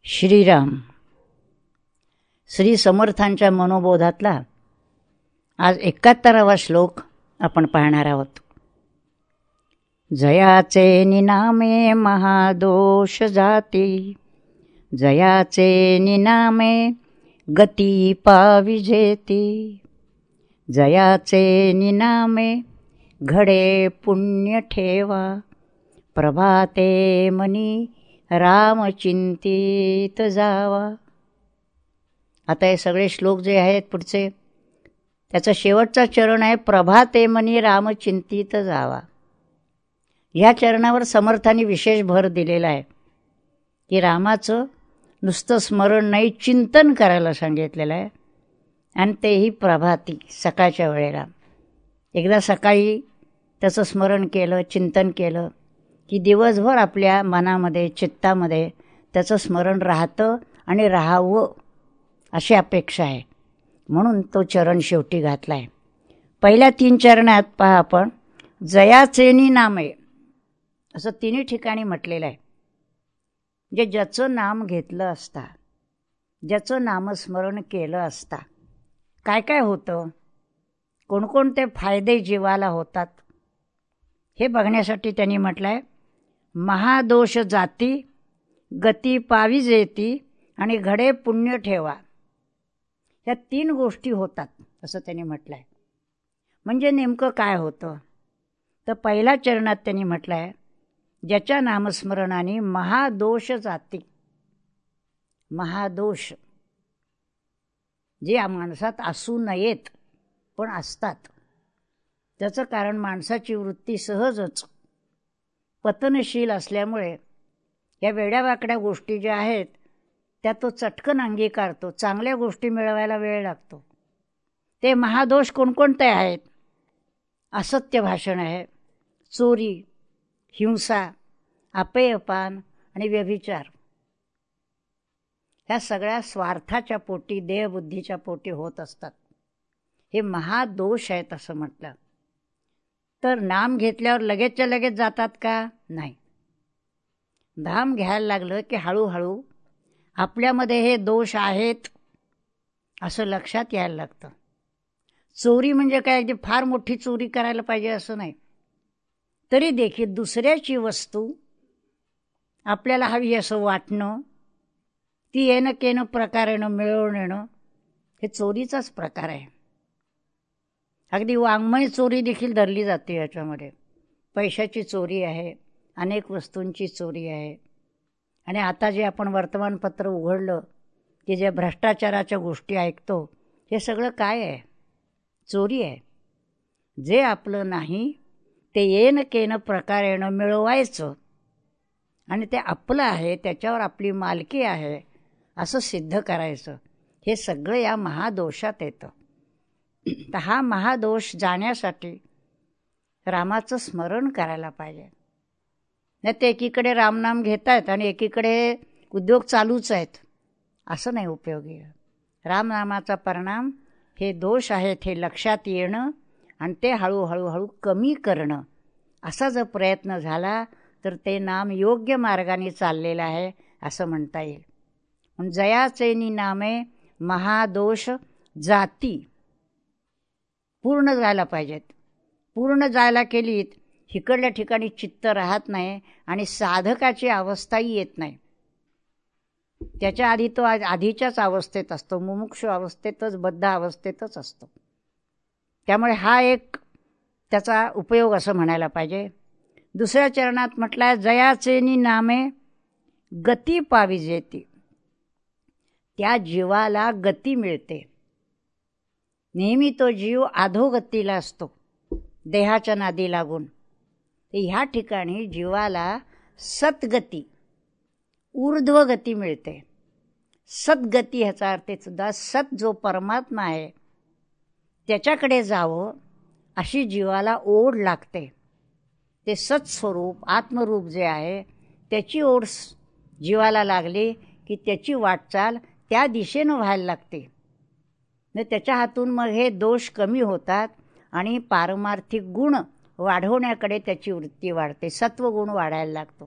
श्रीराम. श्री समर्थांच्या मनोबोधातला आज 71वा श्लोक आपण पाहणार आहोत. जयाचे निनामे महादोष जाती, जयाचे निनामे गती पाविजेती, जयाचे निनामे घडे पुण्य ठेवा, प्रभाते मनी राम चिंतित जावा. आता हे सगळे श्लोक जे आहेत पुढचे, त्याचा शेवटचा चरण आहे प्रभाते मनी राम चिंतित जावा. ह्या चरणावर समर्थांनी विशेष भर दिलेला आहे की रामाचं नुसतं स्मरण नाही, चिंतन करायला सांगितलेलं आहे. आणि तेही प्रभाती, सकाळच्या वेळेला. एकदा सकाळी त्याचं स्मरण केलं, चिंतन केलं की दिवसभर आपल्या मनामध्ये, चित्तामध्ये त्याचं स्मरण राहतं आणि राहावं अशी अपेक्षा आहे. म्हणून तो चरण शेवटी घातला आहे. पहिल्या 3 चरणात पहा आपण, जयाचेनी नामे असं 3 ठिकाणी म्हटलेलं आहे. जे ज्याचं नाम घेतलं असता, ज्याचं नामस्मरण केलं असता काय काय होतं, कोणकोणते फायदे जीवाला होतात, हे बघण्यासाठी त्यांनी म्हटलं आहे महादोष जाती, गती पाविजेती आणि घडे पुण्य ठेवा. या 3 गोष्टी होतात असं त्यांनी म्हटलं आहे. म्हणजे नेमकं काय होतं, तर पहिल्या चरणात त्यांनी म्हटलं आहे ज्याच्या नामस्मरणाने महादोष जाती. महादोष जे माणसात असू नयेत पण असतात. त्याचं कारण माणसाची वृत्ती सहजच पतनशील असल्यामुळे या वेड्यावाकड्या गोष्टी ज्या आहेत त्या तो चटकन अंगीकारतो. चांगल्या गोष्टी मिळवायला वेळ लागतो. ते महादोष कोणकोणते आहेत? असत्य भाषण आहे, चोरी, हिंसा, अपेयपान आणि व्यभिचार. ह्या सगळ्या स्वार्थाच्या पोटी, देहबुद्धीच्या पोटी होत असतात. हे महादोष आहेत असं म्हटलं. तर नाम घेतल्यावर लगेचच्या लगेच जातात का? नाही. नाम घ्यायला लागलं की हळूहळू आपल्यामध्ये हे दोष आहेत असं लक्षात यायला लागतं. चोरी म्हणजे काय अगदी फार मोठी चोरी करायला पाहिजे असं नाही. तरी देखील दुसऱ्याची वस्तू आपल्याला हवी असं वाटणं, ती येणं केनं प्रकारेनं मिळवून येणं, हे चोरीचाच प्रकार आहे. अगदी वाङ्मय चोरी देखील धरली जाते याच्यामध्ये. पैशाची चोरी आहे, अनेक वस्तूंची चोरी आहे. आणि आता जे आपण वर्तमानपत्र उघडलं की जे भ्रष्टाचाराच्या गोष्टी ऐकतो, हे सगळं काय आहे? चोरी आहे. जे आपलं नाही ते येणं केनं प्रकारेनं मिळवायचं आणि ते आपलं आहे, त्याच्यावर आपली मालकी आहे असं सिद्ध करायचं. हे सगळं या महादोषात येतं. तर हा महादोष जाण्यासाठी रामाचं स्मरण करायला पाहिजे. नाही ते एकीकडे रामनाम घेत आहेत आणि एकीकडे उद्योग चालूच आहेत, असं नाही उपयोगी. रामनामाचा परिणाम हे दोष आहेत हे लक्षात येणं आणि ते हळूहळू कमी करणं, असा जर प्रयत्न झाला तर ते नाम योग्य मार्गाने चाललेलं आहे असं म्हणता येईल. म्हणून जयाचे नामे महादोष जाती पूर्ण जायला पाहिजेत. पूर्ण जायला केलीत इकडल्या ठिकाणी चित्त राहत नाही आणि साधकाची अवस्थाही येत नाही. त्याच्या आधी तो आधीच्याच अवस्थेत असतो, मुमुक्षु अवस्थेतच, बद्ध अवस्थेतच असतो. त्यामुळे हा एक त्याचा उपयोग असं म्हणायला पाहिजे. दुसऱ्या चरणात म्हटलं जयाचे नामे गती पाविजेती. त्या जीवाला गती मिळते. नेहमी तो जीव अधोगतीला असतो देहाच्या नादी लागून. ह्या ठिकाणी जीवाला सद्गती, ऊर्ध्वगती मिळते. सद्गती ह्याचा अर्थ सुद्धा सत जो परमात्मा आहे त्याच्याकडे जावं अशी जीवाला ओढ लागते. ते सत्स्वरूप आत्मरूप जे आहे त्याची ओढ जीवाला लागली की त्याची वाटचाल त्या दिशेनं व्हायला लागते. त्याच्या हातून मग हे दोष कमी होतात आणि पारमार्थिक गुण वाढवण्याकडे त्याची वृत्ती वाढते. सत्वगुण वाढायला लागतो.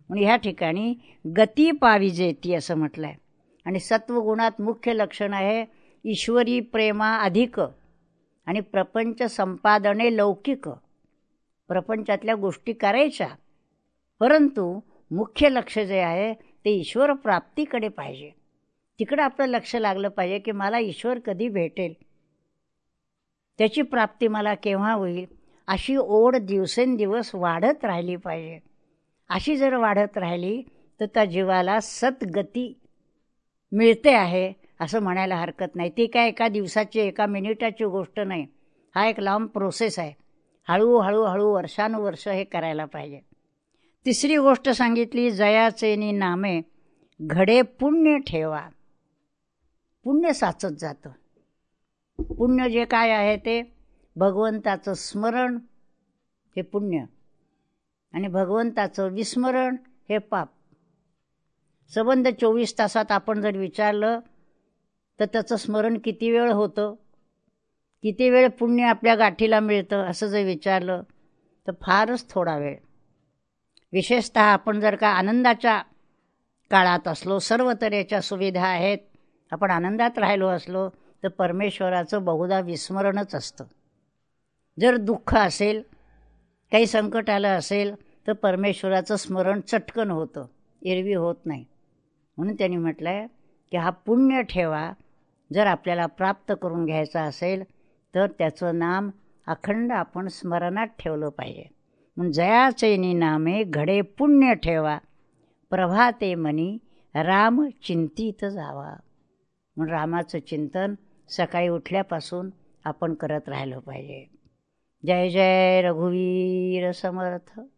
म्हणून ह्या ठिकाणी गती पाविजेती असं म्हटलं आहे. आणि सत्वगुणात मुख्य लक्षण आहे ईश्वरी प्रेमा अधिक आणि प्रपंच संपादने लौकिक. प्रपंचातल्या गोष्टी करायच्या, परंतु मुख्य लक्ष जे आहे ते ईश्वर प्राप्तीकडे पाहिजे. तिकडं आपलं लक्ष लागलं पाहिजे की मला ईश्वर कधी भेटेल, त्याची प्राप्ती मला केव्हा होईल, अशी ओढ दिवसेंदिवस वाढत राहिली पाहिजे. अशी जर वाढत राहिली तर त्या जीवाला सद्गती मिळते आहे असं म्हणायला हरकत नाही. ती काय एका दिवसाची एका मिनिटाची गोष्ट नाही. हा एक लांब प्रोसेस आहे. हळूहळू वर्षानुवर्ष हे करायला पाहिजे. तिसरी गोष्ट सांगितली जयाचेनी नामे घडे पुण्य ठेवा. पुण्य साचत जातं. पुण्य जे काय आहे ते भगवंताचं स्मरण हे पुण्य आणि भगवंताचं विस्मरण हे पाप. संबंध 24 तासात आपण जर विचारलं तर त्याचं स्मरण किती वेळ होतं, किती वेळ पुण्य आपल्या गाठीला मिळतं असं जर विचारलं तर फारच थोडा वेळ. विशेषतः आपण जर का आनंदाच्या काळात असलो, सर्व तऱ्हेच्या सुविधा आहेत, आपण आनंदात राहिलो असलो तर परमेश्वराचं बहुधा विस्मरणच असतं. जर दुःख असेल, काही संकट आलं असेल तर परमेश्वराचं स्मरण चटकन होतं, एरवी होत नाही. म्हणून त्यांनी म्हटलं आहे की हा पुण्य ठेवा. जर आपल्याला प्राप्त करून घ्यायचा असेल तर त्याचं नाम अखंड आपण स्मरणात ठेवलं पाहिजे. म्हणून जयाचैनी नामे घडे पुण्य ठेवा, प्रभाते मनी राम चिंतित जावा. म्हणून रामाचं चिंतन सकाळी उठल्यापासून आपण करत राहिलं पाहिजे. जय जय रघुवीर समर्थ.